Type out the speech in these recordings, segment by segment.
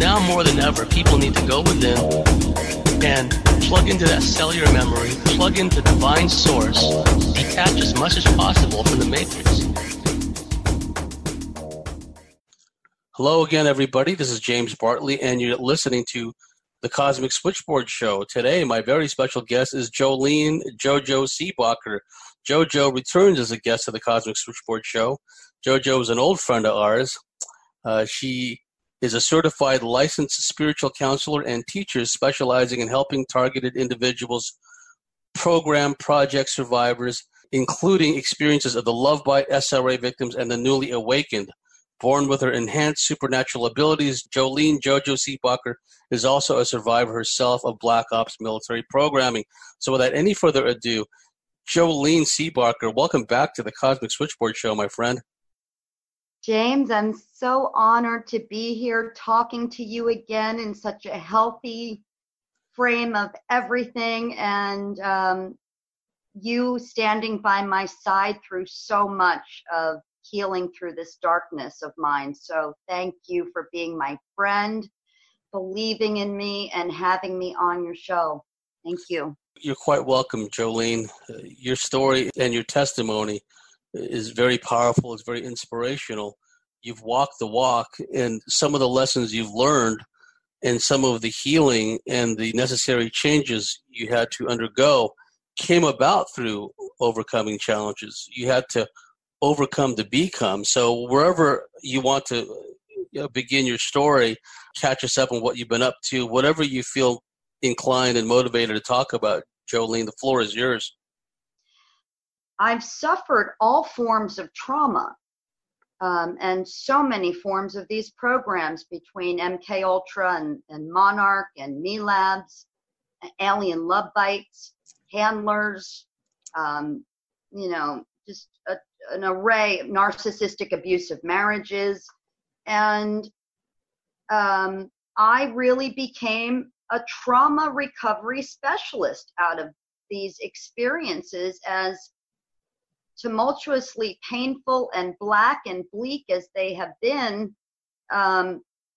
now more than ever, people need to go within and plug into that cellular memory, plug into divine source, detach as much as possible from the matrix. Hello again, everybody. This is James Bartley, and you're listening to the Cosmic Switchboard Show. Today, my very special guest is Jolene JoJo Seebacher. JoJo returns as a guest of the Cosmic Switchboard Show. JoJo is an old friend of ours. She is a certified licensed spiritual counselor and teacher specializing in helping targeted individuals program project survivors, including experiences of the love bite, SRA victims, and the newly awakened. Born with her enhanced supernatural abilities, Jolene JoJo Seebacher is also a survivor herself of Black Ops military programming. So without any further ado, Jolene Seebacher, welcome back to the Cosmic Switchboard Show, my friend. James, I'm so honored to be here talking to you again in such a healthy frame of everything, and you standing by my side through so much of healing through this darkness of mine. So thank you for being my friend, believing in me, and having me on your show. Thank you. You're quite welcome, Jolene. Your story and your testimony is very powerful. It's very inspirational. You've walked the walk, and some of the lessons you've learned and some of the healing and the necessary changes you had to undergo came about through overcoming challenges. You had to overcome to become. So wherever you want to begin your story, catch us up on what you've been up to, whatever you feel inclined and motivated to talk about. Jolene, the floor is yours. I've suffered all forms of trauma, and so many forms of these programs between MK Ultra and Monarch and Me Labs, alien love bites, handlers, just an array of narcissistic abusive marriages. And I really became a trauma recovery specialist out of these experiences, as tumultuously painful and black and bleak as they have been. I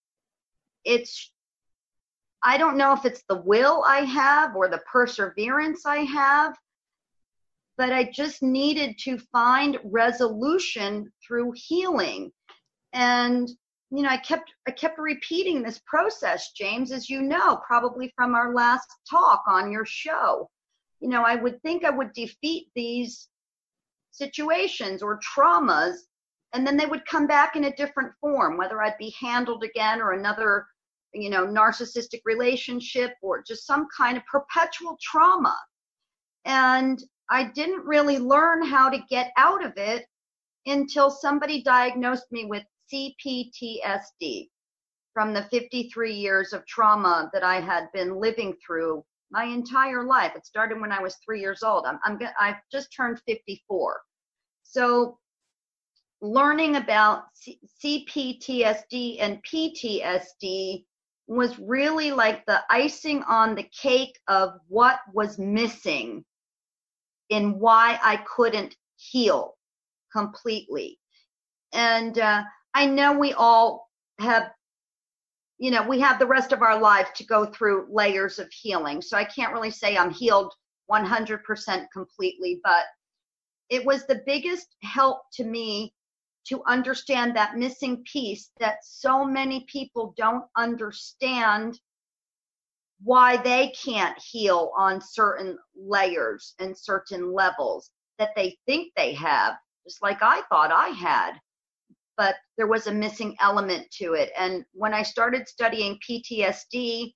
don't know if it's the will I have or the perseverance I have, but I just needed to find resolution through healing. And I kept repeating this process, James, as you know, probably from our last talk on your show. I would think I would defeat these situations or traumas, and then they would come back in a different form, whether I'd be handled again or another, narcissistic relationship or just some kind of perpetual trauma. And I didn't really learn how to get out of it until somebody diagnosed me with CPTSD from the 53 years of trauma that I had been living through my entire life. It started when I was 3 years old. I've just turned 54. So learning about CPTSD and PTSD was really like the icing on the cake of what was missing in why I couldn't heal completely. And I know we all have, we have the rest of our life to go through layers of healing. So I can't really say I'm healed 100% completely, but it was the biggest help to me to understand that missing piece that so many people don't understand, why they can't heal on certain layers and certain levels that they think they have, just like I thought I had. But there was a missing element to it. And when I started studying PTSD,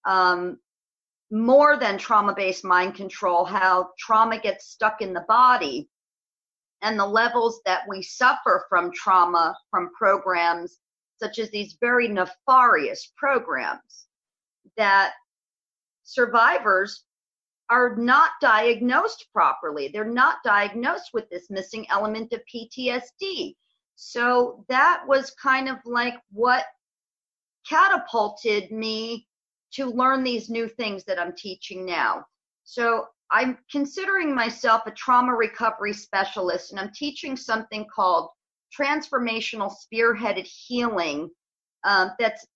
more than trauma-based mind control, how trauma gets stuck in the body and the levels that we suffer from trauma from programs such as these very nefarious programs, that survivors are not diagnosed properly. They're not diagnosed with this missing element of PTSD. So that was kind of like what catapulted me to learn these new things that I'm teaching now. So I'm considering myself a trauma recovery specialist, and I'm teaching something called transformational spearheaded healing that's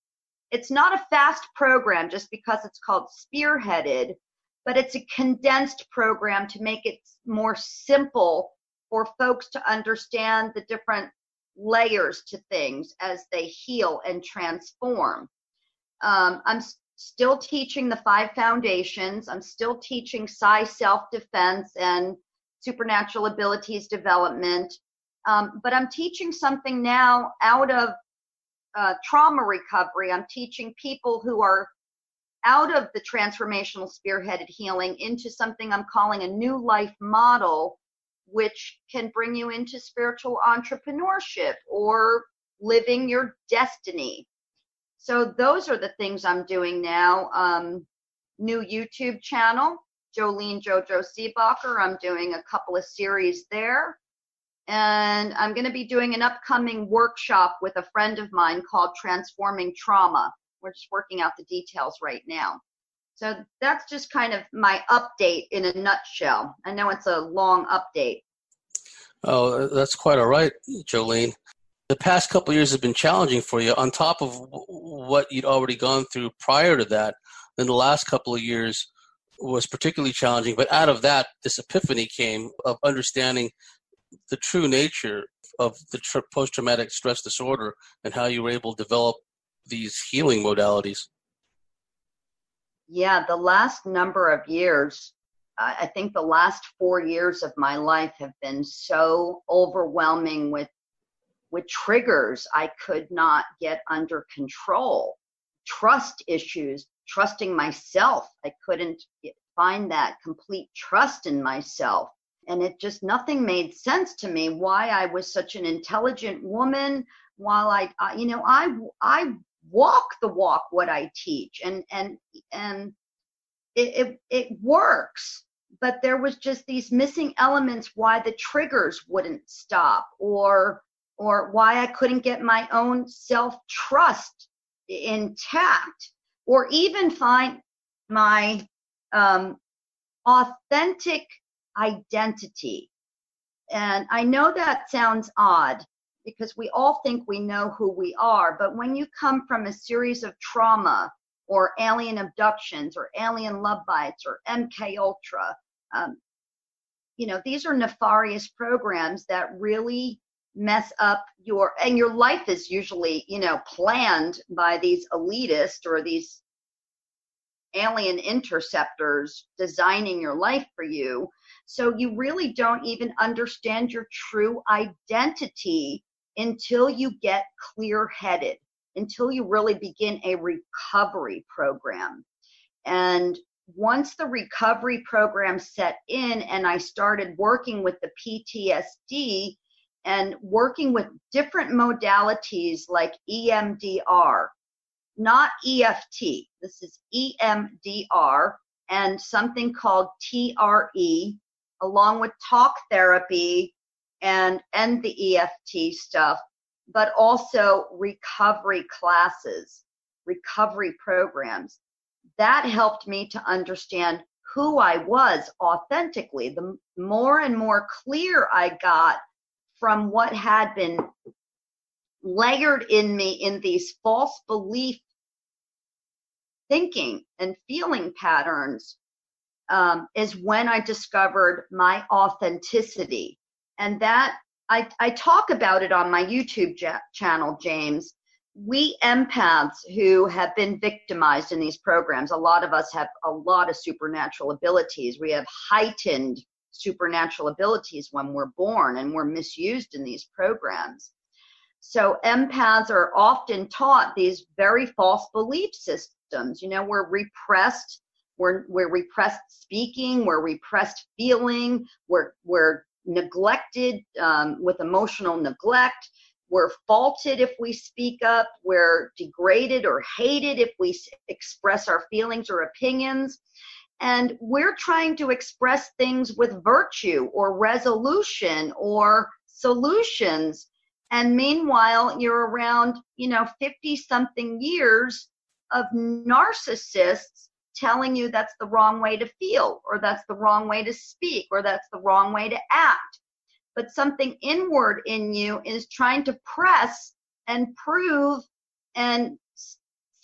it's not a fast program just because it's called Spearheaded, but it's a condensed program to make it more simple for folks to understand the different layers to things as they heal and transform. I'm still teaching the 5 foundations. I'm still teaching Psi self-defense and supernatural abilities development. But I'm teaching something now out of trauma recovery. I'm teaching people who are out of the transformational spearheaded healing into something I'm calling a new life model, which can bring you into spiritual entrepreneurship or living your destiny. So those are the things I'm doing now. New YouTube channel, Jolene Jojo Seebacher. I'm doing a couple of series there. And I'm going to be doing an upcoming workshop with a friend of mine called Transforming Trauma. We're just working out the details right now. So that's just kind of my update in a nutshell. I know it's a long update. Oh, that's quite all right, Jolene. The past couple of years have been challenging for you on top of what you'd already gone through prior to that. Then the last couple of years was particularly challenging. But out of that, this epiphany came of understanding the true nature of the post-traumatic stress disorder and how you were able to develop these healing modalities. Yeah, the last number of years, I think the last 4 years of my life have been so overwhelming with triggers I could not get under control. Trust issues, trusting myself. I couldn't find that complete trust in myself. And it just, nothing made sense to me why I was such an intelligent woman, while I walk the walk what I teach, and it works, but there was just these missing elements why the triggers wouldn't stop, or why I couldn't get my own self-trust intact, or even find my authentic identity. And I know that sounds odd because we all think we know who we are, but when you come from a series of trauma or alien abductions or alien love bites or MK Ultra, these are nefarious programs that really mess up your life is usually, planned by these elitists or these alien interceptors designing your life for you. So you really don't even understand your true identity until you get clear-headed, until you really begin a recovery program. And once the recovery program set in and I started working with the PTSD and working with different modalities like EMDR, not EFT, this is EMDR, and something called TRE, along with talk therapy and the EFT stuff, but also recovery classes, recovery programs. That helped me to understand who I was authentically. The more and more clear I got from what had been layered in me in these false belief thinking and feeling patterns, is when I discovered my authenticity. And that I talk about it on my YouTube channel, James. We empaths who have been victimized in these programs, a lot of us have a lot of supernatural abilities. We have heightened supernatural abilities when we're born, and we're misused in these programs. So empaths are often taught these very false belief systems. We're repressed. We're repressed speaking. We're repressed feeling. We're neglected with emotional neglect. We're faulted if we speak up. We're degraded or hated if we express our feelings or opinions. And we're trying to express things with virtue or resolution or solutions. And meanwhile, you're around, 50-something years of narcissists telling you that's the wrong way to feel, or that's the wrong way to speak, or that's the wrong way to act. But something inward in you is trying to press and prove and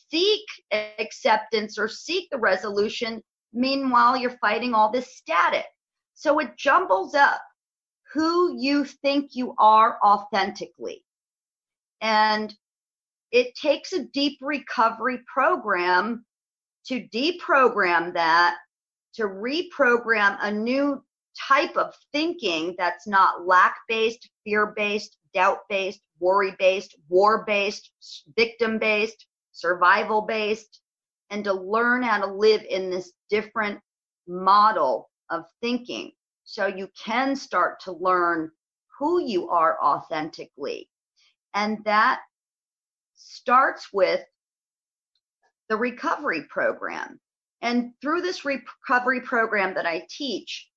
seek acceptance or seek the resolution. Meanwhile, you're fighting all this static. So it jumbles up who you think you are authentically. And it takes a deep recovery program to deprogram that, to reprogram a new type of thinking that's not lack-based, fear-based, doubt-based, worry-based, war-based, victim-based, survival-based, and to learn how to live in this different model of thinking so you can start to learn who you are authentically. And that starts with the recovery program. And through this recovery program that I teach,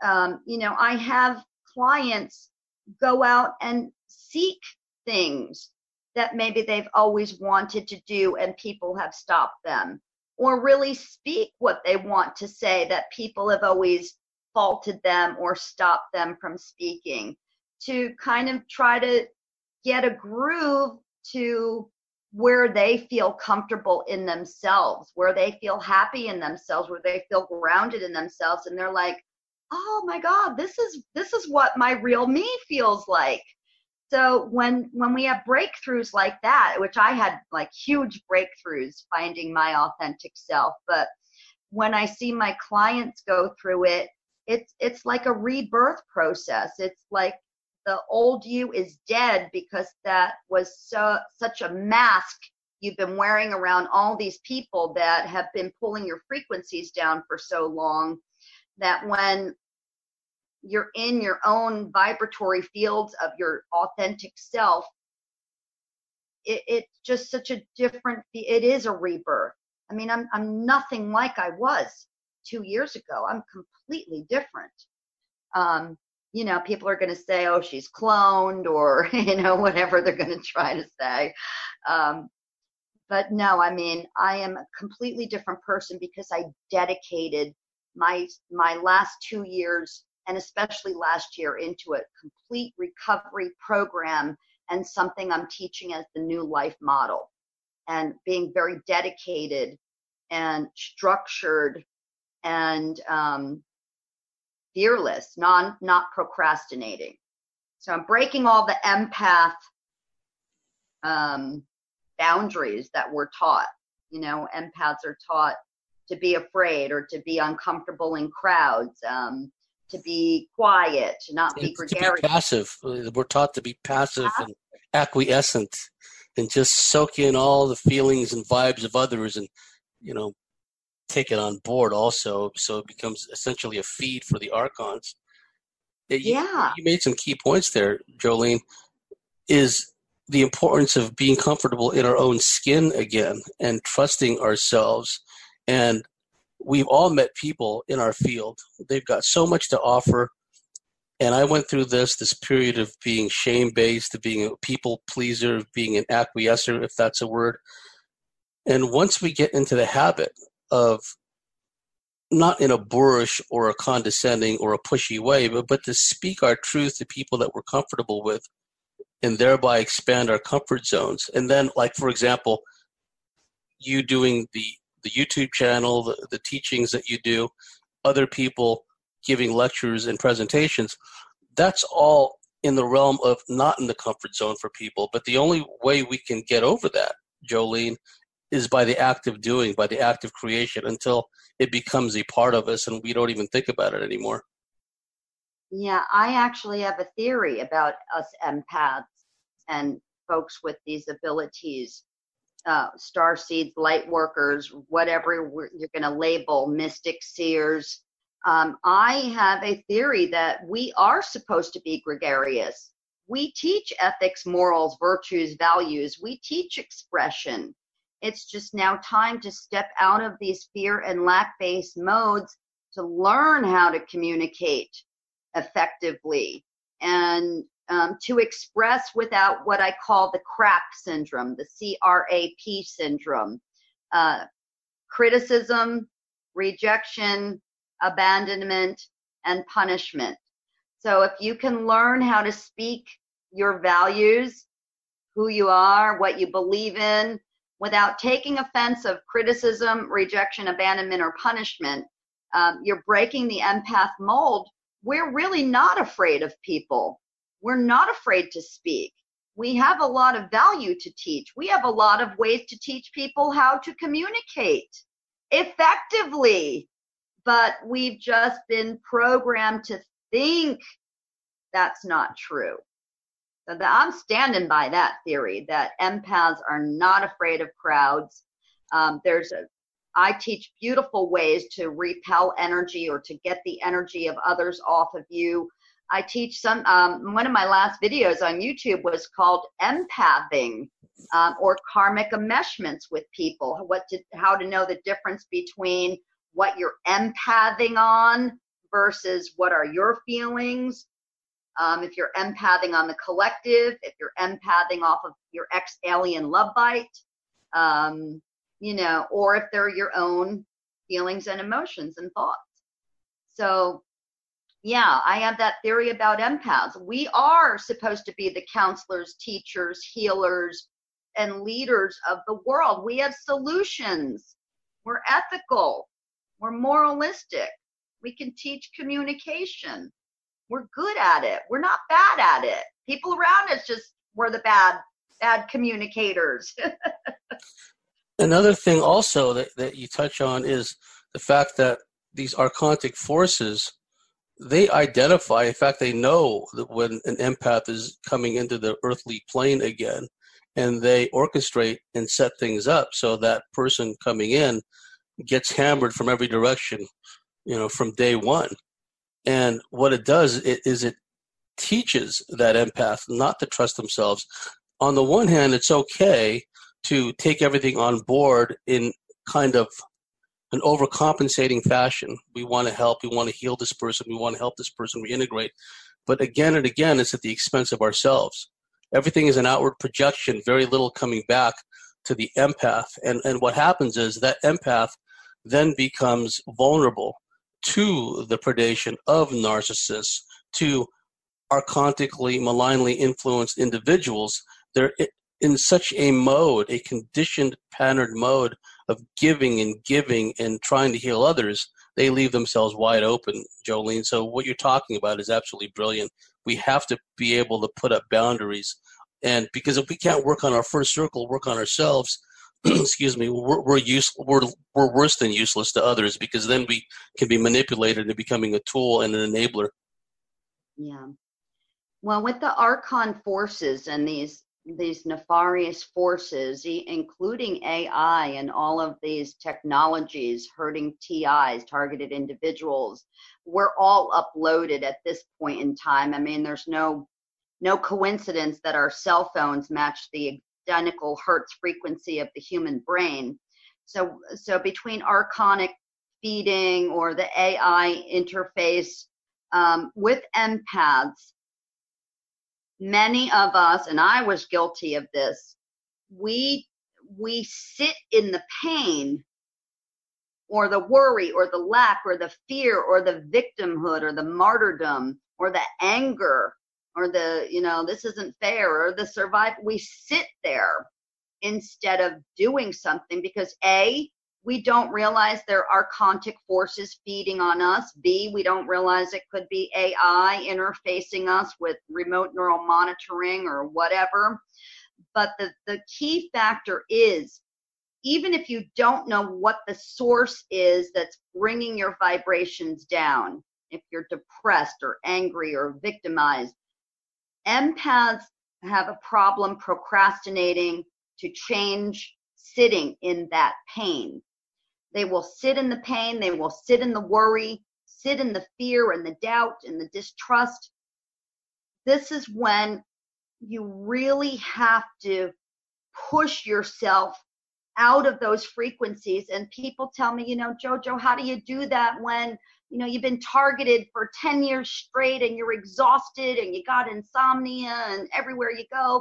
I have clients go out and seek things that maybe they've always wanted to do and people have stopped them, or really speak what they want to say that people have always faulted them or stopped them from speaking, to kind of try to get a groove to where they feel comfortable in themselves, where they feel happy in themselves, where they feel grounded in themselves, and they're like, oh my God, this is what my real me feels like. So when we have breakthroughs like that, which I had like huge breakthroughs finding my authentic self, but when I see my clients go through it, it's like a rebirth process. It's like the old you is dead because that was such a mask you've been wearing around all these people that have been pulling your frequencies down for so long, that when you're in your own vibratory fields of your authentic self, it's just such a different, it is a rebirth. I mean, I'm nothing like I was 2 years ago. I'm completely different. People are going to say, oh, she's cloned, or, whatever they're going to try to say. But no, I mean, I am a completely different person because I dedicated my last 2 years, and especially last year, into a complete recovery program and something I'm teaching as the new life model, and being very dedicated and structured and fearless, not procrastinating. So I'm breaking all the empath boundaries that we're taught. Empaths are taught to be afraid or to be uncomfortable in crowds, to be quiet, to not be gregarious. To be passive. We're taught to be passive and acquiescent and just soak in all the feelings and vibes of others and, take it on board also. So it becomes essentially a feed for the archons. You made some key points there, Jolene, is the importance of being comfortable in our own skin again and trusting ourselves. And we've all met people in our field. They've got so much to offer. And I went through this period of being shame-based, of being a people pleaser, of being an acquiescer, if that's a word. And once we get into the habit of, not in a boorish or a condescending or a pushy way, but to speak our truth to people that we're comfortable with, and thereby expand our comfort zones. And then, like, for example, you doing the YouTube channel, the teachings that you do, other people giving lectures and presentations, that's all in the realm of not in the comfort zone for people. But the only way we can get over that, Jolene, is by the act of doing, by the act of creation, until it becomes a part of us and we don't even think about it anymore. Yeah, I actually have a theory about us empaths and folks with these abilities, star seeds, light workers, whatever you're going to label, mystics, seers. I have a theory that we are supposed to be gregarious. We teach ethics, morals, virtues, values. We teach expression. It's just now time to step out of these fear and lack-based modes to learn how to communicate effectively and to express without what I call the CRAP syndrome, the C-R-A-P syndrome, criticism, rejection, abandonment, and punishment. So if you can learn how to speak your values, who you are, what you believe in, without taking offense of criticism, rejection, abandonment, or punishment. You're breaking the empath mold. We're really not afraid of people. We're not afraid to speak. We have a lot of value to teach. We have a lot of ways to teach people how to communicate effectively, but we've just been programmed to think that's not true. So I'm standing by that theory that empaths are not afraid of crowds. I teach beautiful ways to repel energy or to get the energy of others off of you. I teach one of my last videos on YouTube was called empathing, or karmic enmeshments with people, how to know the difference between what you're empathing on versus what are your feelings. If you're empathing on the collective, if you're empathing off of your ex-alien love bite, or if they're your own feelings and emotions and thoughts. So, yeah, I have that theory about empaths. We are supposed to be the counselors, teachers, healers, and leaders of the world. We have solutions. We're ethical. We're moralistic. We can teach communication. We're good at it. We're not bad at it. People around us we're the bad communicators. Another thing also that you touch on is the fact that these archontic forces, they identify, in fact, they know that when an empath is coming into the earthly plane again, and they orchestrate and set things up so that person coming in gets hammered from every direction, from day one. And what it does is it teaches that empath not to trust themselves. On the one hand, it's okay to take everything on board in kind of an overcompensating fashion. We want to help. We want to heal this person. We want to help this person reintegrate. But again and again, it's at the expense of ourselves. Everything is an outward projection, very little coming back to the empath. And what happens is that empath then becomes vulnerable to the predation of narcissists, to archontically, malignly influenced individuals. They're in such a mode, a conditioned, patterned mode of giving and trying to heal others, they leave themselves wide open, Jolene. So what you're talking about is absolutely brilliant. We have to be able to put up boundaries. And because if we can't work on our first circle, work on ourselves, excuse me, we're worse than useless to others, because then we can be manipulated into becoming a tool and an enabler. Yeah. Well, with the Archon forces and these nefarious forces, including AI and all of these technologies hurting TIs, targeted individuals, we're all uploaded at this point in time. I mean, there's no coincidence that our cell phones match the identical hertz frequency of the human brain. So between archonic feeding or the AI interface with empaths, many of us, and I was guilty of this, we sit in the pain or the worry or the lack or the fear or the victimhood or the martyrdom or the anger or the, this isn't fair, or the survival. We sit there instead of doing something because A, we don't realize there are archontic forces feeding on us. B, we don't realize it could be AI interfacing us with remote neural monitoring or whatever. But the key factor is, even if you don't know what the source is that's bringing your vibrations down, if you're depressed or angry or victimized, empaths have a problem procrastinating to change sitting in that pain. They will sit in the pain, they will sit in the worry, sit in the fear and the doubt and the distrust. This is when you really have to push yourself out of those frequencies. And people tell me, Jojo, how do you do that when, you've been targeted for 10 years straight and you're exhausted and you got insomnia and everywhere you go?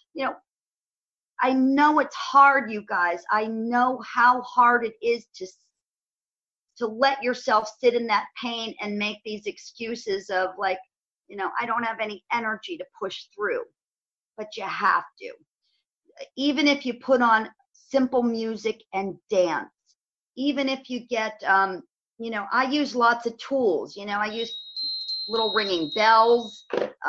I know it's hard, you guys. I know how hard it is to let yourself sit in that pain and make these excuses of like, I don't have any energy to push through. But you have to. Even if you put on simple music and dance. Even if you get, I use lots of tools. I use little ringing bells,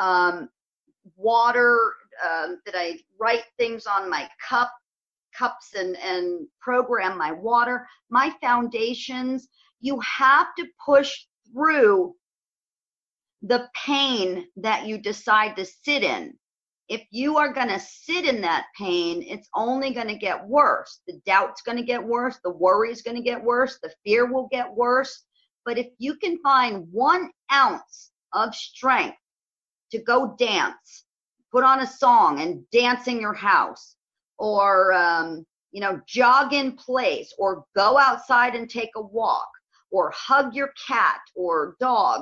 water, that I write things on my cups and program my water, my foundations. You have to push through the pain that you decide to sit in. If you are going to sit in that pain, it's only going to get worse. The doubt's going to get worse. The worry is going to get worse. The fear will get worse. But if you can find 1 ounce of strength to go dance, put on a song and dance in your house, or, jog in place, or go outside and take a walk, or hug your cat or dog.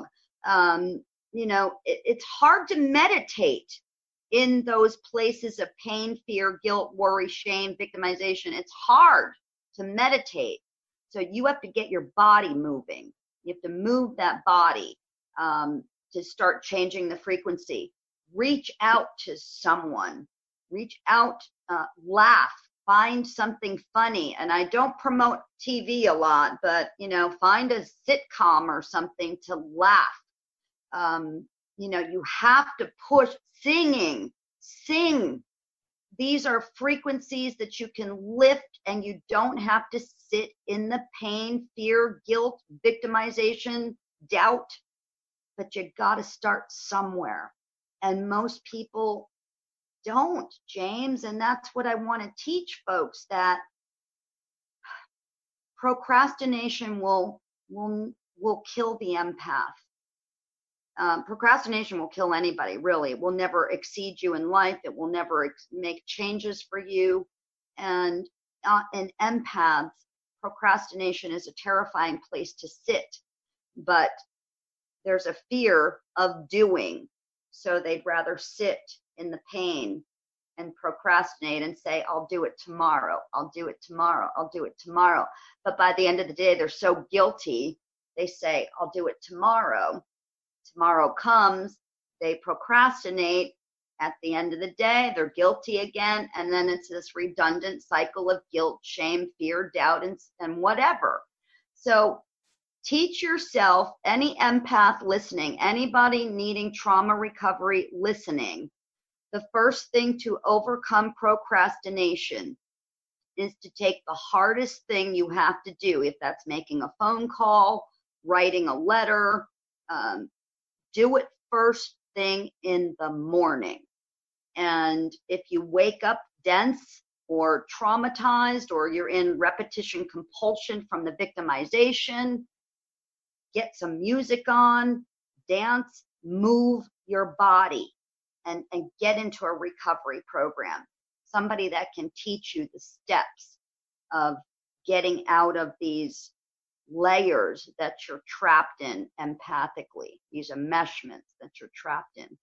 It's hard to meditate in those places of pain, fear, guilt, worry, shame, victimization. It's hard to meditate. So you have to get your body moving. You have to move that body to start changing the frequency. Reach out to someone. Reach out, laugh, find something funny. And I don't promote TV a lot, but, find a sitcom or something to laugh. You have to push. Sing. These are frequencies that you can lift, and you don't have to sit in the pain, fear, guilt, victimization, doubt, but you got to start somewhere. And most people don't, James. And that's what I want to teach folks, that procrastination will kill the empath. Procrastination will kill anybody, really. It will never exceed you in life. It will never make changes for you. And in empaths, procrastination is a terrifying place to sit. But there's a fear of doing. So they'd rather sit in the pain and procrastinate and say, I'll do it tomorrow. I'll do it tomorrow. I'll do it tomorrow. But by the end of the day, they're so guilty, they say, I'll do it tomorrow. Tomorrow comes, they procrastinate. At the end of the day, they're guilty again. And then it's this redundant cycle of guilt, shame, fear, doubt, and whatever. So teach yourself, any empath listening, anybody needing trauma recovery listening, the first thing to overcome procrastination is to take the hardest thing you have to do. If that's making a phone call, writing a letter, do it first thing in the morning. And if you wake up dense or traumatized, or you're in repetition compulsion from the victimization, get some music on, dance, move your body, and get into a recovery program. Somebody that can teach you the steps of getting out of these layers that you're trapped in empathically, these enmeshments that you're trapped in.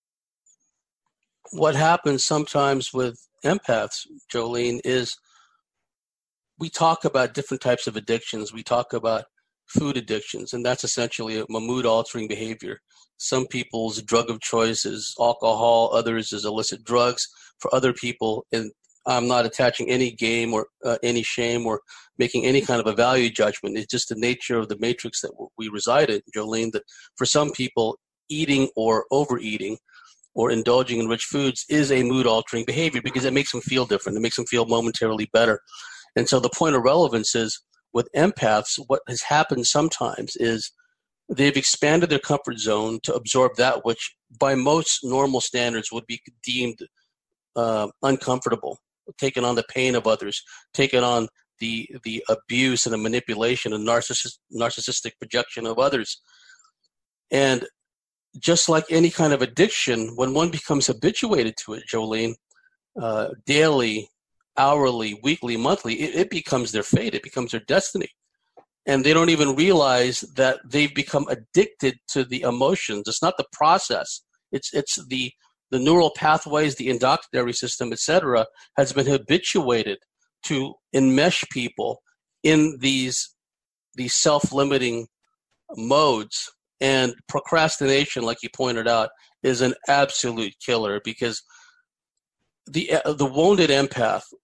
What happens sometimes with empaths, Jolene, is we talk about different types of addictions. We talk about food addictions, and that's essentially a mood-altering behavior. Some people's drug of choice is alcohol, others is illicit drugs. For other people, and I'm not attaching any game or any shame or making any kind of a value judgment. It's just the nature of the matrix that we reside in, Jolene, that for some people, eating or overeating or indulging in rich foods is a mood-altering behavior because it makes them feel different. It makes them feel momentarily better. And so the point of relevance is, with empaths, what has happened sometimes is they've expanded their comfort zone to absorb that which by most normal standards would be deemed uncomfortable, taking on the pain of others, taking on the abuse and the manipulation and narcissistic projection of others. And just like any kind of addiction, when one becomes habituated to it, Jolene, daily, hourly, weekly, monthly, it becomes their fate. It becomes their destiny. And they don't even realize that they've become addicted to the emotions. It's not the process. It's the neural pathways, the endocrinary system, etc., has been habituated to enmesh people in these self-limiting modes. And procrastination, like you pointed out, is an absolute killer because the wounded empath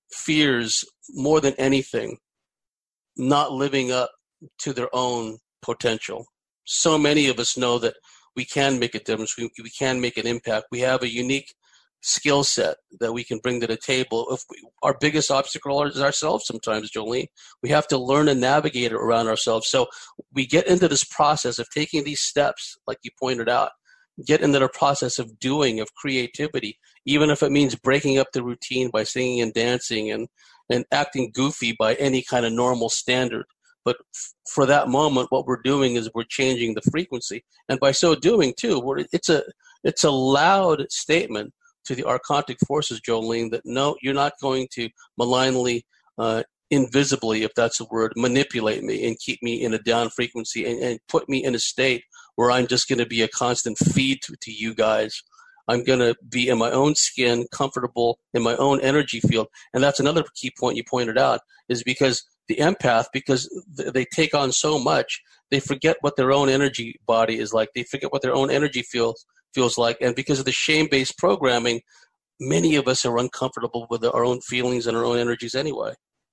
fears more than anything not living up to their own potential. So many of us know that we can make a difference. We can make an impact. We have a unique skill set that we can bring to the table. Our biggest obstacle is ourselves sometimes, Jolene. We have to learn to navigate around ourselves. So we get into this process of taking these steps, like you pointed out, get into the process of doing, of creativity, even if it means breaking up the routine by singing and dancing and acting goofy by any kind of normal standard. But for that moment, what we're doing is we're changing the frequency. And by so doing, too, it's a loud statement to the archontic forces, Jolene, that no, you're not going to malignly, invisibly, if that's a word, manipulate me and keep me in a down frequency and put me in a state where I'm just going to be a constant feed to you guys. I'm going to be in my own skin, comfortable in my own energy field. And that's another key point you pointed out, is because the empath, because they take on so much, they forget what their own energy body is like. They forget what their own energy feels like. And because of the shame-based programming, many of us are uncomfortable with our own feelings and our own energies anyway.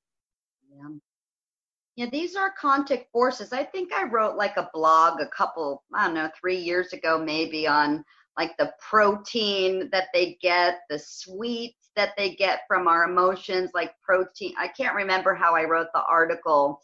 Yeah, these are archontic forces. I think I wrote like a blog a couple, 3 years ago maybe, on like the protein that they get, the sweets that they get from our emotions, like protein. I can't remember how I wrote the article.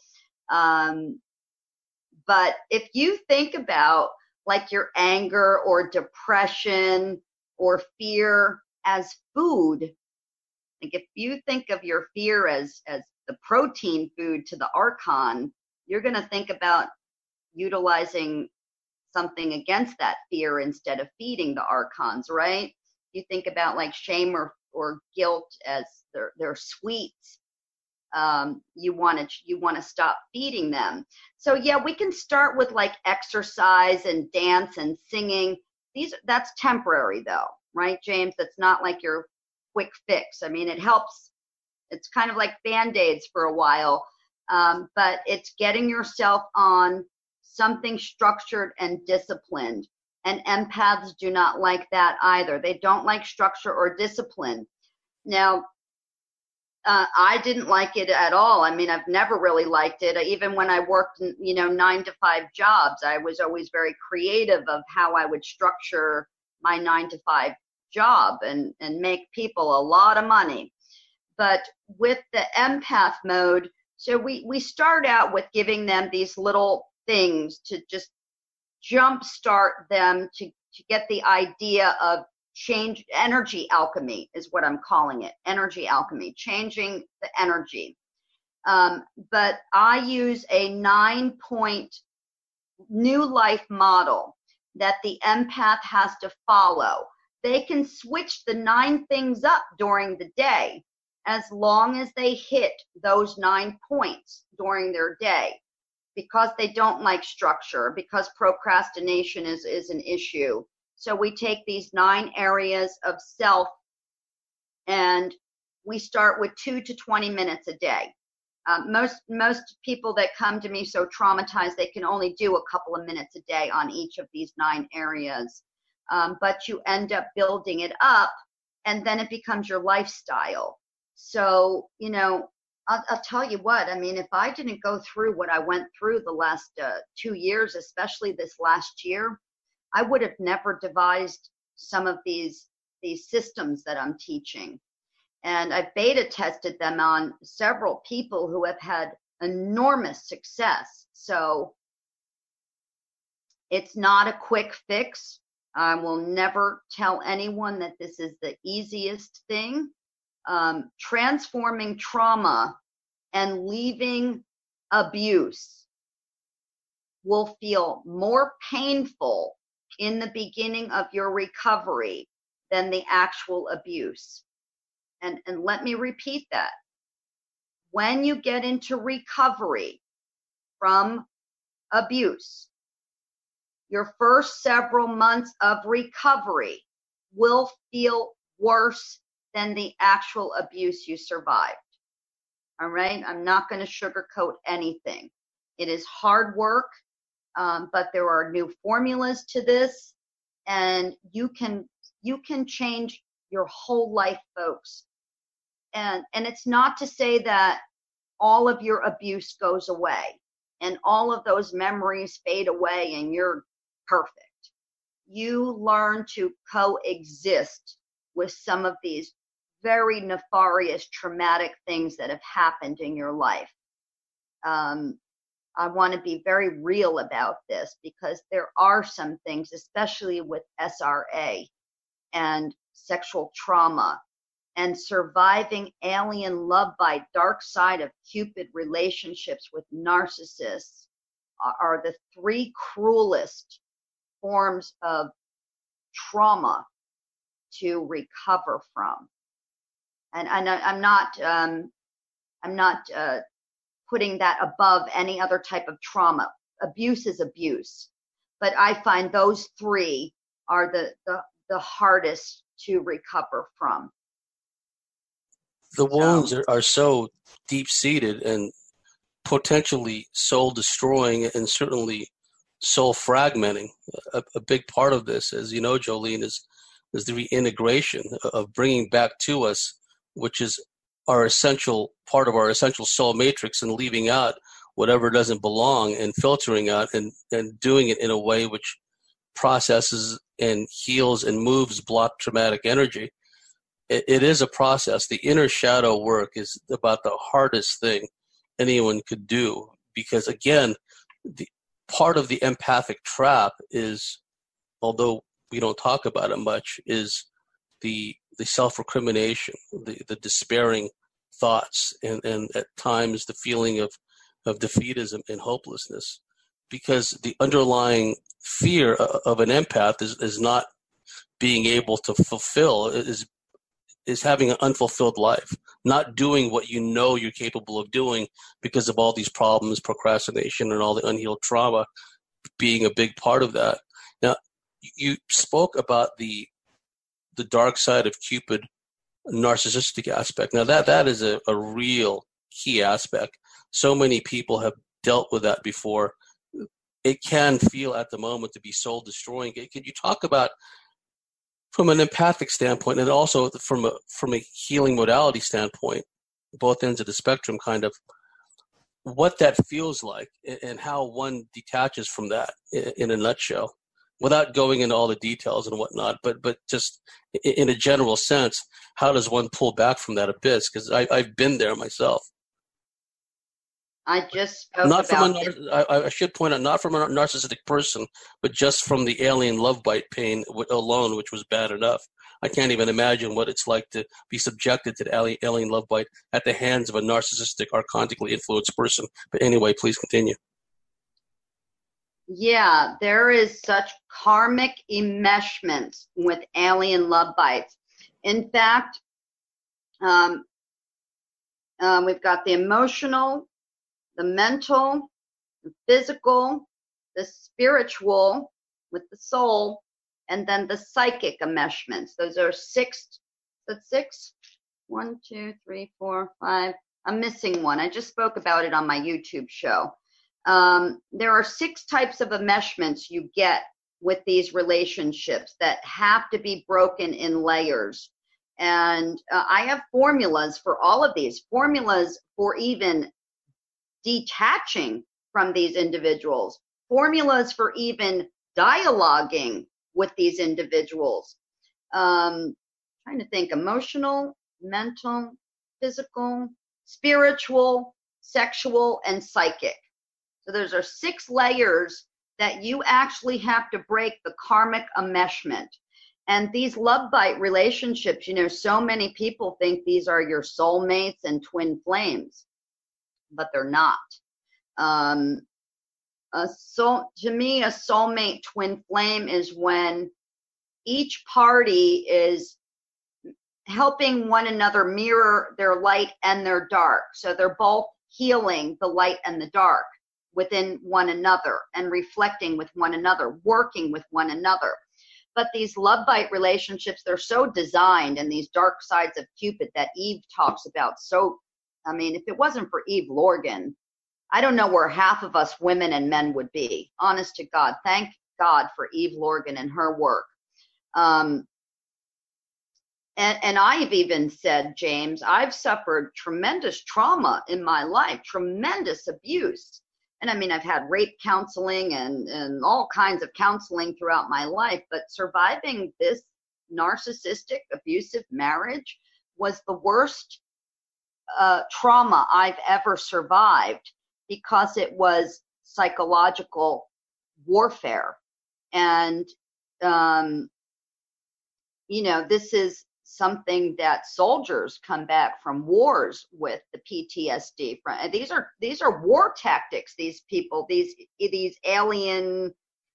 But if you think about like your anger or depression or fear as food, like if you think of your fear as the protein food to the archon, you're going to think about utilizing something against that fear instead of feeding the archons, right? You think about like shame or guilt as their sweets. You want to stop feeding them. So yeah, we can start with like exercise and dance and singing. That's temporary though, right, James? That's not like your quick fix. I mean, it helps. It's kind of like Band-Aids for a while, but it's getting yourself on something structured and disciplined. And empaths do not like that either. They don't like structure or discipline. Now, I didn't like it at all. I mean, I've never really liked it. Even when I worked, 9 to 5 jobs, I was always very creative of how I would structure my 9 to 5 job and make people a lot of money. But with the empath mode, so we start out with giving them these little things to just jumpstart them to get the idea of change. Energy alchemy is what I'm calling it. Energy alchemy, changing the energy. But I use a 9-point new life model that the empath has to follow. They can switch the 9 things up during the day as long as they hit those 9 points during their day, because they don't like structure, because procrastination is an issue. So we take these 9 areas of self and we start with 2 to 20 minutes a day. Most people that come to me so traumatized, they can only do a couple of minutes a day on each of these 9 areas. But you end up building it up, and then it becomes your lifestyle. So, I'll tell you what, I mean, if I didn't go through what I went through the last 2 years, especially this last year, I would have never devised some of these systems that I'm teaching. And I've beta tested them on several people who have had enormous success. So it's not a quick fix. I will never tell anyone that this is the easiest thing. Transforming trauma and leaving abuse will feel more painful in the beginning of your recovery than the actual abuse. And let me repeat that. When you get into recovery from abuse, your first several months of recovery will feel worse than the actual abuse you survived. All right? I'm not going to sugarcoat anything. It is hard work, but there are new formulas to this, and you can change your whole life, folks. and it's not to say that all of your abuse goes away and all of those memories fade away and you're perfect. You learn to coexist with some of these very nefarious, traumatic things that have happened in your life. I want to be very real about this because there are some things, especially with SRA and sexual trauma and surviving alien love bite, dark side of Cupid relationships with narcissists are the three cruelest forms of trauma to recover from. And I'm not putting that above any other type of trauma. Abuse is abuse, but I find those three are the hardest to recover from. The wounds are so deep-seated and potentially soul-destroying and certainly soul-fragmenting. A big part of this, as you know, Jolene, is the reintegration of bringing back to us, which is our essential part of our essential soul matrix, and leaving out whatever doesn't belong and filtering out and doing it in a way which processes and heals and moves blocked traumatic energy. It is a process. The inner shadow work is about the hardest thing anyone could do because, again, the part of the empathic trap is, although we don't talk about it much, is the self-recrimination, the despairing thoughts, and at times the feeling of defeatism and hopelessness. Because the underlying fear of an empath is not being able to fulfill, is having an unfulfilled life, not doing what you know you're capable of doing because of all these problems, procrastination, and all the unhealed trauma being a big part of that. Now, you spoke about the dark side of Cupid narcissistic aspect. Now, that is a real key aspect. So many people have dealt with that before. It can feel at the moment to be soul destroying. Could you talk about, from an empathic standpoint and also from a healing modality standpoint, both ends of the spectrum, kind of what that feels like and how one detaches from that in a nutshell, without going into all the details and whatnot, but just in a general sense, how does one pull back from that abyss? Because I've been there myself. I just spoke not about from I should point out, not from a narcissistic person, but just from the alien love bite pain alone, which was bad enough. I can't even imagine what it's like to be subjected to the alien love bite at the hands of a narcissistic, archontically influenced person. But anyway, please continue. Yeah, there is such karmic enmeshment with alien love bites. In fact, we've got the emotional, the mental, the physical, the spiritual with the soul, and then the psychic enmeshments. Those are six. That's six? 1, 2, 3, 4, 5. I'm missing one. I just spoke about it on my YouTube show. There are 6 types of enmeshments you get with these relationships that have to be broken in layers. And I have formulas for all of these, formulas for even detaching from these individuals, formulas for even dialoguing with these individuals. Trying to think: emotional, mental, physical, spiritual, sexual, and psychic. So those are 6 layers that you actually have to break the karmic enmeshment. And these love bite relationships, you know, so many people think these are your soulmates and twin flames, but they're not. To me, a soulmate twin flame is when each party is helping one another mirror their light and their dark. So they're both healing the light and the dark within one another and reflecting with one another, working with one another. But these love bite relationships, they're so designed, and these dark sides of Cupid that Eve talks about. So, I mean, if it wasn't for Eve Lorgen, I don't know where half of us women and men would be. Honest to God. Thank God for Eve Lorgen and her work. And I've even said, James, I've suffered tremendous trauma in my life, tremendous abuse. And I mean, I've had rape counseling and all kinds of counseling throughout my life, but surviving this narcissistic, abusive marriage was the worst trauma I've ever survived, because it was psychological warfare. And, this is something that soldiers come back from wars with, the PTSD. These are war tactics. These people, these alien,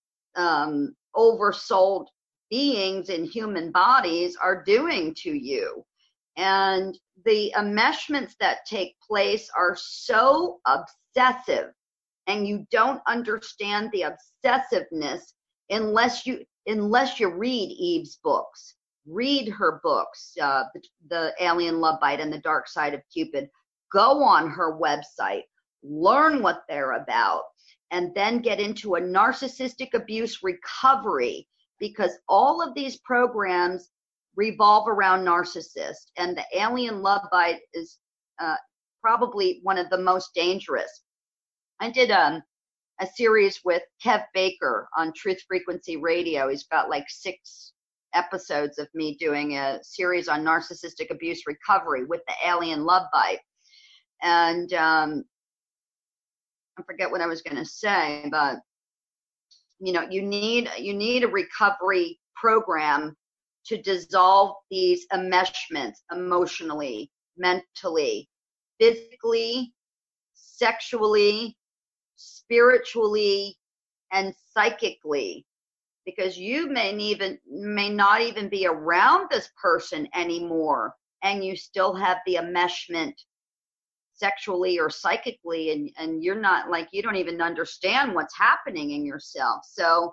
oversold beings in human bodies are doing to you. And the enmeshments that take place are so obsessive, and you don't understand the obsessiveness unless you read Eve's books. Read her books, the Alien Love Bite and the Dark Side of Cupid. Go on her website, learn what they're about, and then get into a narcissistic abuse recovery, because all of these programs revolve around narcissists, and the Alien Love Bite is probably one of the most dangerous. I did a series with Kev Baker on Truth Frequency Radio. He's got like 6 episodes of me doing a series on narcissistic abuse recovery with the Alien Love Bite. And I forget what I was going to say, but you need a recovery program to dissolve these enmeshments emotionally, mentally, physically, sexually, spiritually, and psychically, because you may not even be around this person anymore, and you still have the enmeshment sexually or psychically, and you're not, like, you don't even understand what's happening in yourself. So,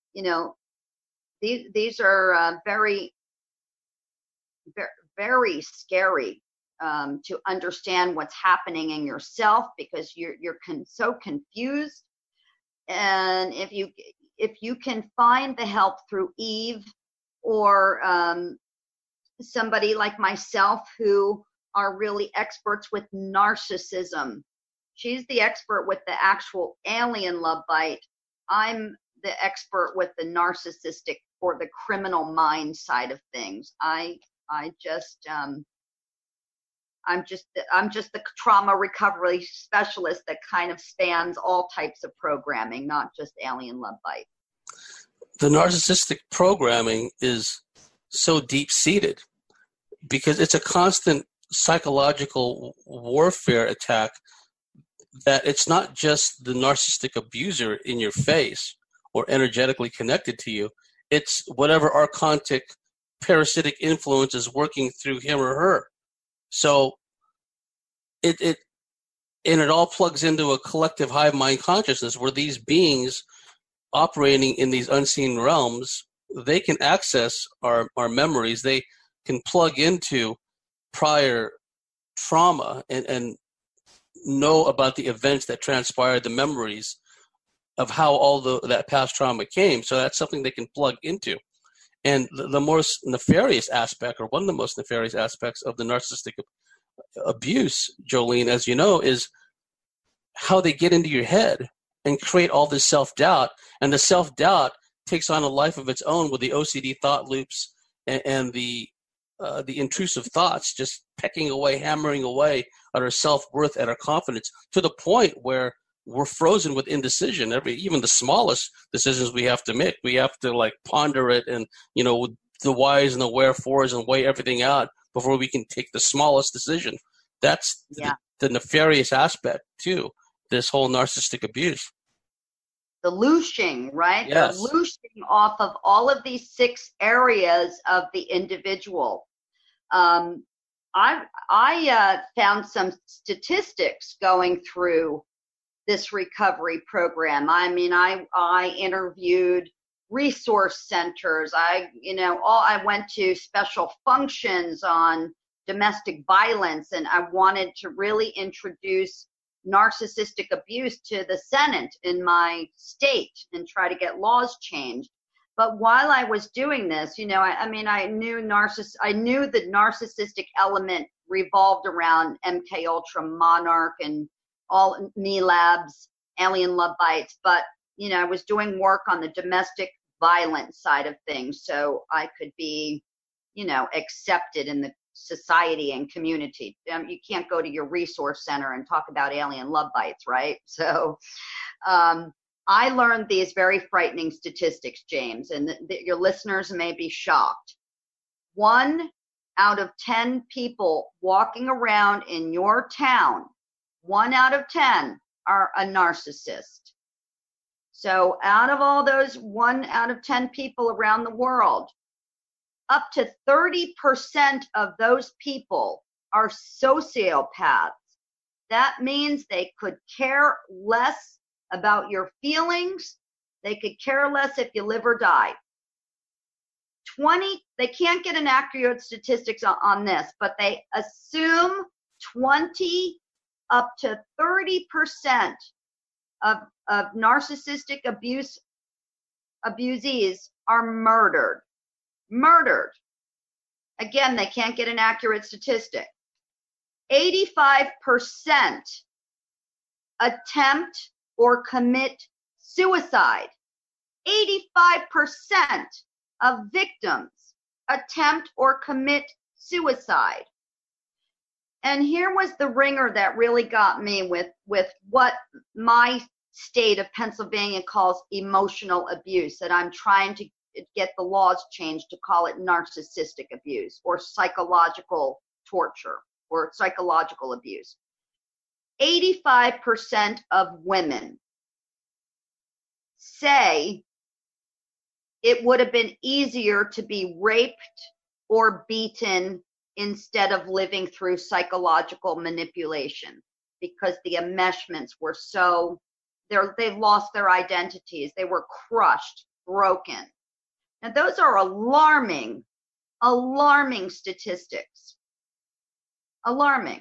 these are very, very, very scary to understand what's happening in yourself, because you're so confused. And if you can find the help through Eve, or somebody like myself who are really experts with narcissism. She's the expert with the actual alien love bite. I'm the expert with the narcissistic or the criminal mind side of things. I'm just the trauma recovery specialist that kind of spans all types of programming, not just alien love bite. The narcissistic programming is so deep-seated because it's a constant psychological warfare attack, that it's not just the narcissistic abuser in your face or energetically connected to you. It's whatever archontic parasitic influence is working through him or her. So it all plugs into a collective hive mind consciousness where these beings operating in these unseen realms, they can access our memories. They can plug into prior trauma and know about the events that transpired, the memories of how all that past trauma came. So that's something they can plug into. And the most nefarious aspect, or one of the most nefarious aspects of the narcissistic abuse, Jolene, as you know, is how they get into your head and create all this self-doubt. And the self-doubt takes on a life of its own with the OCD thought loops and the intrusive thoughts just pecking away, hammering away at our self-worth, at our confidence, to the point where we're frozen with indecision. Even the smallest decisions we have to make, we have to like ponder it and, the whys and the wherefores and weigh everything out before we can take the smallest decision. That's the nefarious aspect to this whole narcissistic abuse. The looshing, right? Yes. The looshing off of all of these 6 areas of the individual. I found some statistics going through this recovery program. I mean, I interviewed resource centers. I went to special functions on domestic violence, and I wanted to really introduce narcissistic abuse to the Senate in my state and try to get laws changed. But while I was doing this, you know, I mean, I knew the narcissistic element revolved around MK Ultra, Monarch, and all Me Labs, Alien Love Bites. But, you know, I was doing work on the domestic violence side of things, so I could be, you know, accepted in the society and community. You can't go to your resource center and talk about alien love bites, right? So I learned these very frightening statistics, James, and your listeners may be shocked. 1 out of 10 people walking around in your town, 1 out of 10 are a narcissist. So out of all those 1 out of 10 people around the world, up to 30% of those people are sociopaths. That means they could care less about your feelings. They could care less if you live or die. They can't get an accurate statistics on this, but they assume 20 up to 30% of narcissistic abusees are murdered. Again, they can't get an accurate statistic. 85% attempt or commit suicide. 85% of victims attempt or commit suicide. And here was the ringer that really got me with what my state of Pennsylvania calls emotional abuse, that I'm trying to get the laws changed to call it narcissistic abuse or psychological torture or psychological abuse. 85% of women say it would have been easier to be raped or beaten instead of living through psychological manipulation, because the enmeshments were so, they lost their identities. They were crushed, broken. Now, those are alarming statistics. Alarming.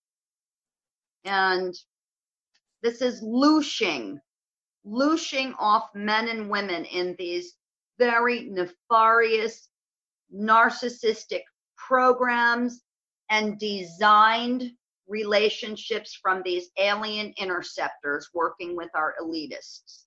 And this is looshing off men and women in these very nefarious, narcissistic programs and designed relationships from these alien interceptors working with our elitists.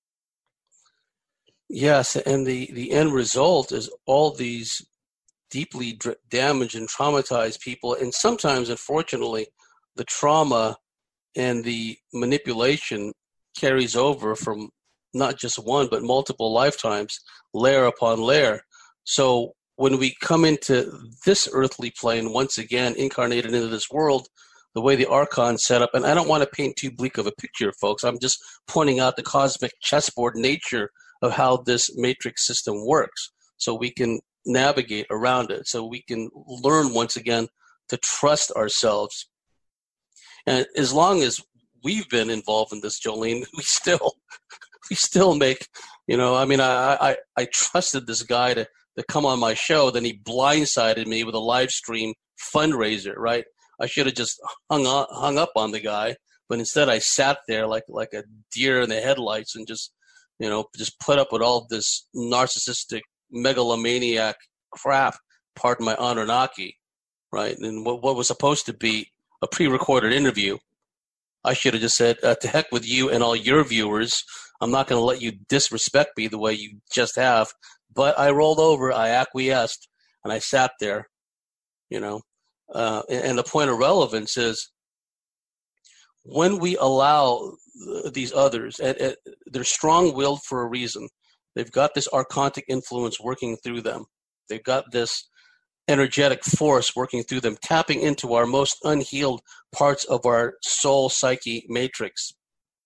Yes, and the end result is all these deeply damaged and traumatized people, and sometimes, unfortunately, the trauma and the manipulation carries over from not just one, but multiple lifetimes, layer upon layer. So when we come into this earthly plane, once again, incarnated into this world, the way the Archon's set up, and I don't want to paint too bleak of a picture, folks. I'm just pointing out the cosmic chessboard nature of how this matrix system works, so we can navigate around it, so we can learn once again to trust ourselves. And as long as we've been involved in this, Jolene, we still make, you know, I mean, I trusted this guy to come on my show, then he blindsided me with a live stream fundraiser, right? I should have just hung up on the guy, but instead I sat there like a deer in the headlights and just put up with all this narcissistic megalomaniac crap, pardon my Anunnaki, right? And what was supposed to be a pre-recorded interview, I should have just said, to heck with you and all your viewers. I'm not going to let you disrespect me the way you just have. But I rolled over, I acquiesced, and I sat there, and the point of relevance is when we allow these others, and they're strong-willed for a reason. They've got this archontic influence working through them. They've got this energetic force working through them, tapping into our most unhealed parts of our soul psyche matrix.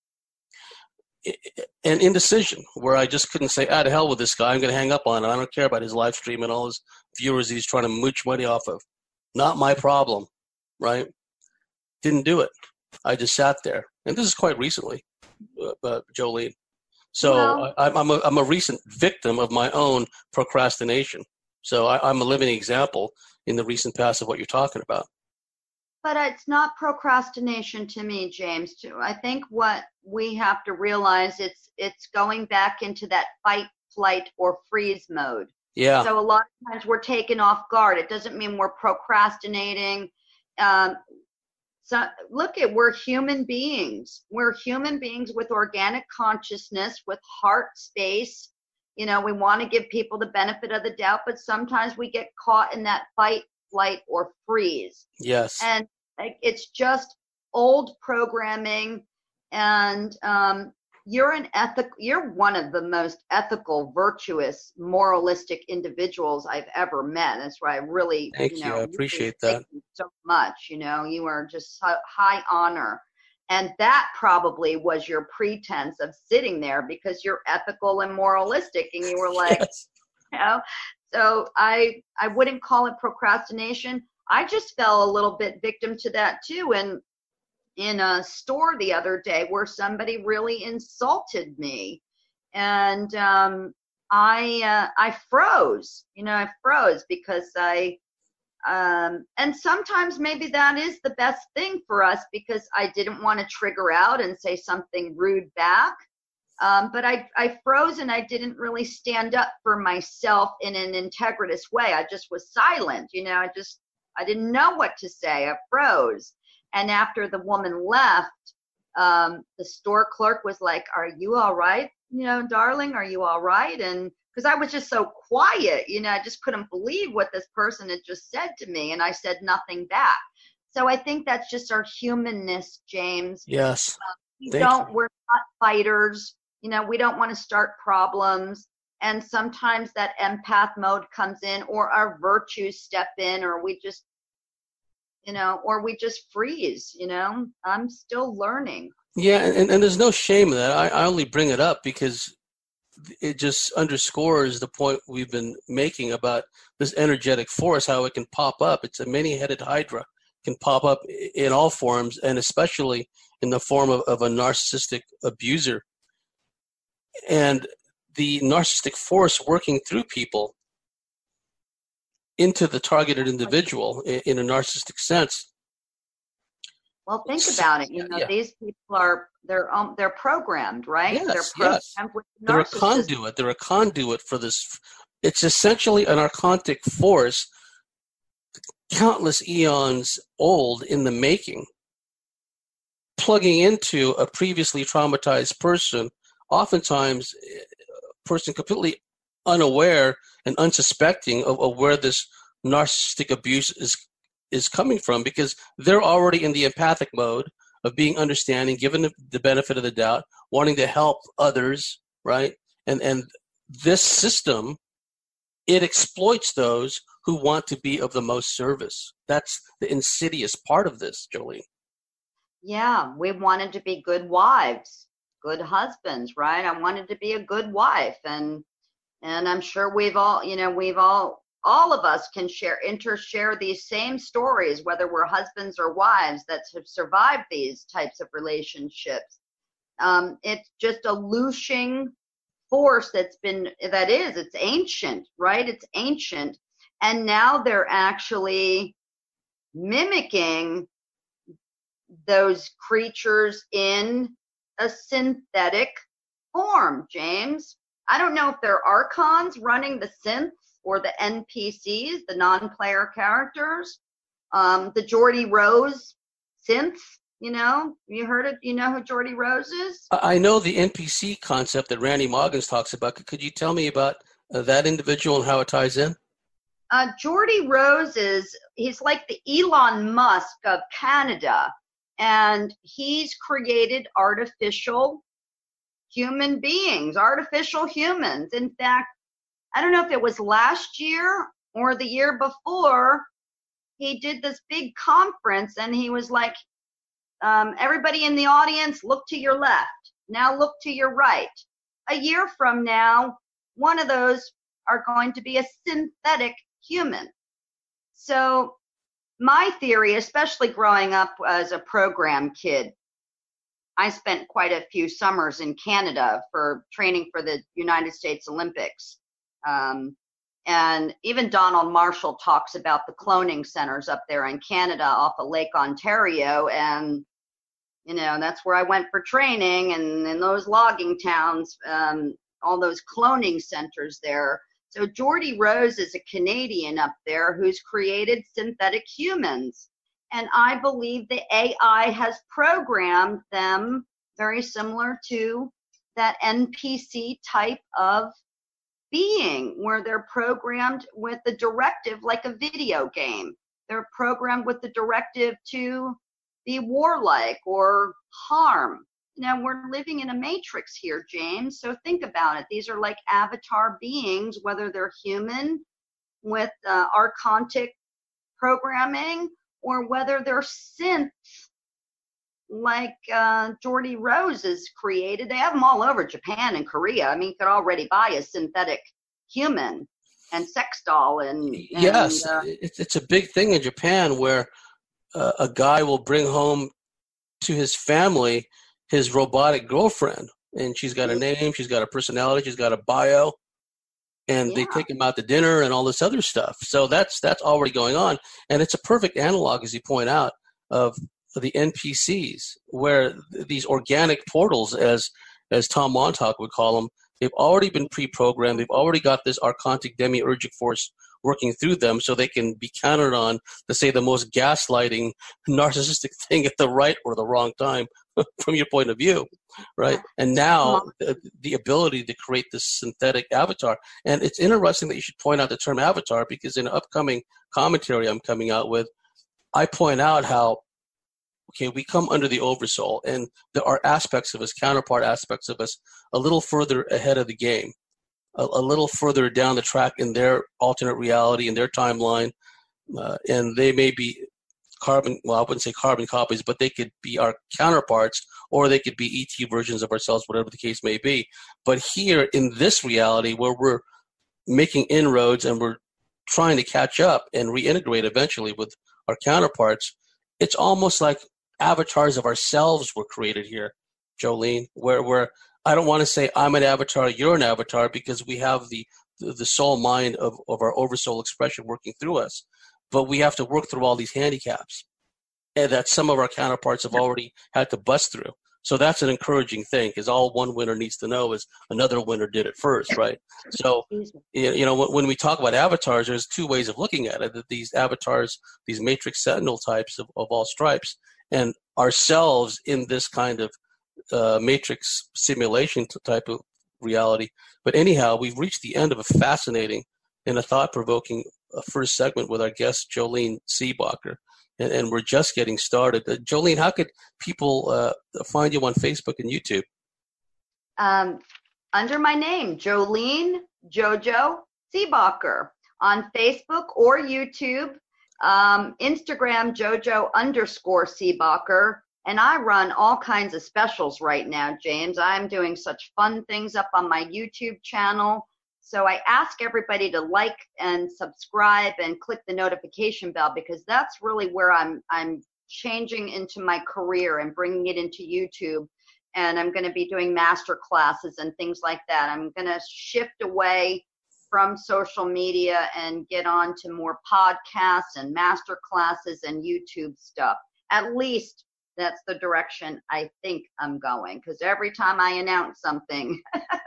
An indecision where I just couldn't say, to hell with this guy, I'm going to hang up on him. I don't care about his live stream and all his viewers he's trying to mooch money off of. Not my problem, right? Didn't do it. I just sat there. And this is quite recently, Jolene. So well, I'm a recent victim of my own procrastination. So I'm a living example in the recent past of what you're talking about. But it's not procrastination to me, James. I think what we have to realize, it's going back into that fight, flight, or freeze mode. Yeah. So a lot of times we're taken off guard. It doesn't mean we're procrastinating. So we're human beings. We're human beings with organic consciousness, with heart space. We want to give people the benefit of the doubt, but sometimes we get caught in that fight, flight, or freeze. Yes. And it's just old programming. And you're one of the most ethical, virtuous, moralistic individuals I've ever met. That's why I really, Thank you. I appreciate that. Thank you so much. You are just high honor. And that probably was your pretense of sitting there, because you're ethical and moralistic, and you were like, yes. So I wouldn't call it procrastination. I just fell a little bit victim to that too. And in a store the other day where somebody really insulted me, and I froze. I froze because and sometimes maybe that is the best thing for us, because I didn't want to trigger out and say something rude back. But I froze, and I didn't really stand up for myself in an integritous way. I just was silent. I didn't know what to say. I froze. And after the woman left, the store clerk was like, "Are you all right? Darling, are you all right?" And because I was just so quiet, I just couldn't believe what this person had just said to me, and I said nothing back. So I think that's just our humanness, James. Yes. We're not fighters. We don't want to start problems. And sometimes that empath mode comes in, or our virtues step in, or we just freeze. I'm still learning. Yeah, and there's no shame in that. I only bring it up because it just underscores the point we've been making about this energetic force, how it can pop up. It's a many-headed hydra, can pop up in all forms, and especially in the form of a narcissistic abuser. And the narcissistic force working through people into the targeted individual in a narcissistic sense. Well, think about it. These people they're programmed, right? Yes, they're yes. With They're a conduit. They're a conduit for this. It's essentially an archontic force, countless eons old in the making, plugging into a previously traumatized person, oftentimes a person completely unaware and unsuspecting of where this narcissistic abuse is coming from, because they're already in the empathic mode of being understanding, given the benefit of the doubt, wanting to help others, right? And this system, it exploits those who want to be of the most service. That's the insidious part of this, Jolene. Yeah, we wanted to be good wives, good husbands, right? I wanted to be a good wife, and I'm sure all of us can share these same stories, whether we're husbands or wives that have survived these types of relationships. It's just a looshing force it's ancient, right? It's ancient. And now they're actually mimicking those creatures in a synthetic form, James. I don't know if they're archons running the synths or the NPCs, the non-player characters, the Geordie Rose synths. You heard it? You know who Geordie Rose is? I know the NPC concept that Randy Moggins talks about. Could you tell me about that individual and how it ties in? Geordie Rose he's like the Elon Musk of Canada, and he's created artificial human beings, artificial humans. In fact, I don't know if it was last year or the year before, he did this big conference, and he was like, everybody in the audience, look to your left. Now look to your right. A year from now, one of those are going to be a synthetic human. So my theory, especially growing up as a program kid, I spent quite a few summers in Canada for training for the United States Olympics. And even Donald Marshall talks about the cloning centers up there in Canada off of Lake Ontario. And, that's where I went for training, and in those logging towns, all those cloning centers there. So Geordie Rose is a Canadian up there who's created synthetic humans. And I believe the AI has programmed them very similar to that NPC type of being, where they're programmed with the directive like a video game. They're programmed with the directive to be warlike or harm. Now, we're living in a matrix here, James, so think about it. These are like avatar beings, whether they're human with archontic programming or whether they're synths like Geordie Rose is created. They have them all over Japan and Korea. I mean, you could already buy a synthetic human and sex doll. Yes, it's a big thing in Japan where a guy will bring home to his family his robotic girlfriend, and she's got a name, she's got a personality, she's got a bio, and they take him out to dinner and all this other stuff. So that's already going on, and it's a perfect analog, as you point out, of the NPCs, where these organic portals, as Tom Montauk would call them, they've already been pre-programmed. They've already got this archontic demiurgic force working through them, so they can be counted on to say the most gaslighting, narcissistic thing at the right or the wrong time from your point of view, right? And now the ability to create this synthetic avatar. And it's interesting that you should point out the term avatar, because in an upcoming commentary I'm coming out with, I point out how, okay, we come under the oversoul, and there are aspects of us, counterpart aspects of us, a little further ahead of the game, a little further down the track in their alternate reality, in their timeline, and they may be I wouldn't say carbon copies, but they could be our counterparts, or they could be ET versions of ourselves, whatever the case may be. But here in this reality, where we're making inroads and we're trying to catch up and reintegrate eventually with our counterparts, it's almost like avatars of ourselves were created here, Jolene, where I don't want to say I'm an avatar, you're an avatar, because we have the soul mind of our oversoul expression working through us. But we have to work through all these handicaps, and that some of our counterparts have already had to bust through. So that's an encouraging thing, because all one winner needs to know is another winner did it first, right? So, when we talk about avatars, there's two ways of looking at it. That these avatars, these matrix sentinel types of all stripes, and ourselves in this kind of matrix simulation type of reality. But anyhow, we've reached the end of a fascinating and a thought-provoking first segment with our guest, Jolene Seebacher, and we're just getting started. Jolene, how could people find you on Facebook and YouTube? Under my name, Jolene Jojo Seebacher, on Facebook or YouTube, Instagram, Jojo_Seebacher, and I run all kinds of specials right now, James. I'm doing such fun things up on my YouTube channel. So I ask everybody to like and subscribe and click the notification bell, because that's really where I'm changing into my career and bringing it into YouTube. And I'm going to be doing master classes and things like that. I'm going to shift away from social media and get on to more podcasts and master classes and YouTube stuff. At least that's the direction I think I'm going, because every time I announce something,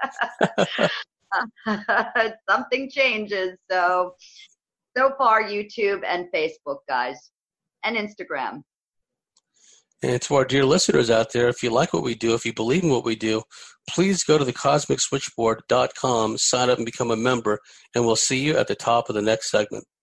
something changes. So far, YouTube and Facebook, guys, and Instagram. And to our dear listeners out there, if you like what we do, if you believe in what we do, please go to thecosmicswitchboard.com, sign up and become a member, and we'll see you at the top of the next segment.